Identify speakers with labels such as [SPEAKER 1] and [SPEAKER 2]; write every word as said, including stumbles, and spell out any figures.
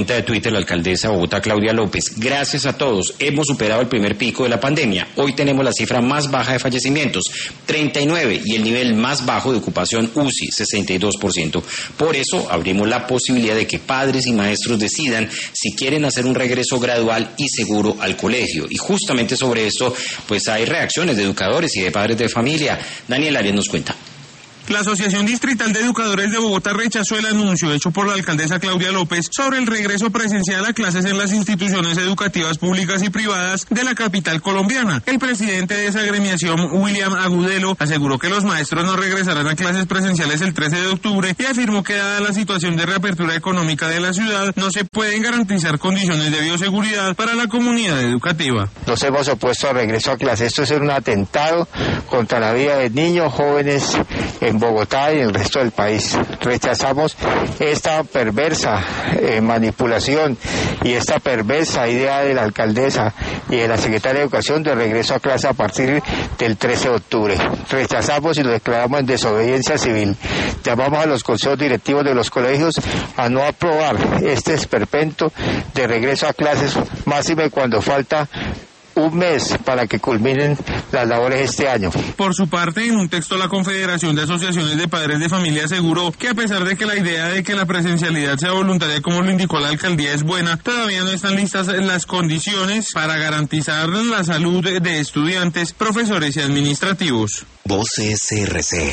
[SPEAKER 1] de Twitter, la alcaldesa de Bogotá, Claudia López: gracias a todos, hemos superado el primer pico de la pandemia. Hoy tenemos la cifra más baja de fallecimientos, treinta y nueve, y el nivel más bajo de ocupación U C I, sesenta y dos por ciento. Por eso abrimos la posibilidad de que padres y maestros decidan si quieren hacer un regreso gradual y seguro al colegio. Y justamente sobre esto, pues hay reacciones de educadores y de padres de familia. Daniel Arias nos cuenta.
[SPEAKER 2] La Asociación Distrital de Educadores de Bogotá rechazó el anuncio hecho por la alcaldesa Claudia López sobre el regreso presencial a clases en las instituciones educativas públicas y privadas de la capital colombiana. El presidente de esa agremiación, William Agudelo, aseguró que los maestros no regresarán a clases presenciales el trece de octubre y afirmó que, dada la situación de reapertura económica de la ciudad, no se pueden garantizar condiciones de bioseguridad para la comunidad educativa.
[SPEAKER 3] Nos hemos opuesto al regreso a clases. Esto es un atentado contra la vida de niños, jóvenes en Bogotá y en el resto del país. Rechazamos esta perversa eh, manipulación y esta perversa idea de la alcaldesa y de la secretaria de Educación de regreso a clase a partir del trece de octubre. Rechazamos y lo declaramos en desobediencia civil. Llamamos a los consejos directivos de los colegios a no aprobar este esperpento de regreso a clases, máxime cuando falta un mes para que culminen las labores este año.
[SPEAKER 2] Por su parte, en un texto, la Confederación de Asociaciones de Padres de Familia aseguró que, a pesar de que la idea de que la presencialidad sea voluntaria, como lo indicó la alcaldía, es buena, todavía no están listas las condiciones para garantizar la salud de estudiantes, profesores y administrativos.
[SPEAKER 4] Voces R C.